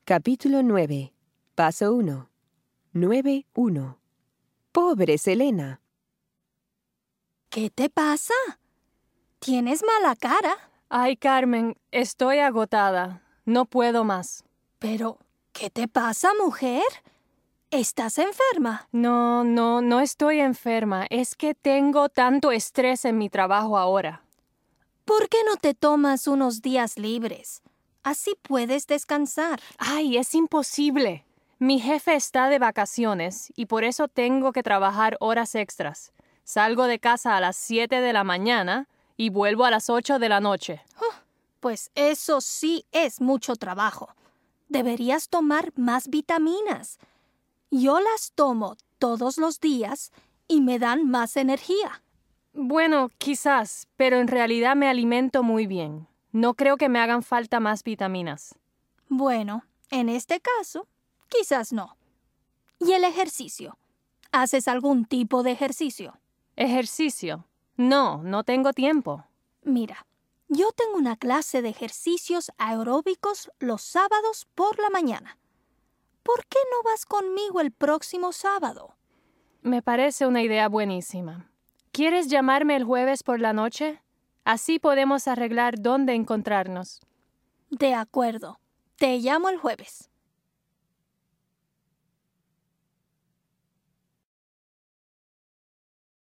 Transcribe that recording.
Capítulo 9. Paso 1. 9.1. Pobre Selena. ¿Qué te pasa? ¿Tienes mala cara? Ay, Carmen, estoy agotada. No puedo más. Pero, ¿qué te pasa, mujer? ¿Estás enferma? No estoy enferma. Es que tengo tanto estrés en mi trabajo ahora. ¿Por qué no te tomas unos días libres? Así puedes descansar. Ay, es imposible. Mi jefe está de vacaciones y por eso tengo que trabajar horas extras. Salgo de casa a las 7 de la mañana y vuelvo a las 8 de la noche. Pues eso sí es mucho trabajo. Deberías tomar más vitaminas. Yo las tomo todos los días y me dan más energía. Bueno, quizás, pero en realidad me alimento muy bien. No creo que me hagan falta más vitaminas. Bueno, en este caso, quizás no. ¿Y el ejercicio? ¿Haces algún tipo de ejercicio? ¿Ejercicio? No tengo tiempo. Mira, yo tengo una clase de ejercicios aeróbicos los sábados por la mañana. ¿Por qué no vas conmigo el próximo sábado? Me parece una idea buenísima. ¿Quieres llamarme el jueves por la noche? Así podemos arreglar dónde encontrarnos. De acuerdo. Te llamo el jueves.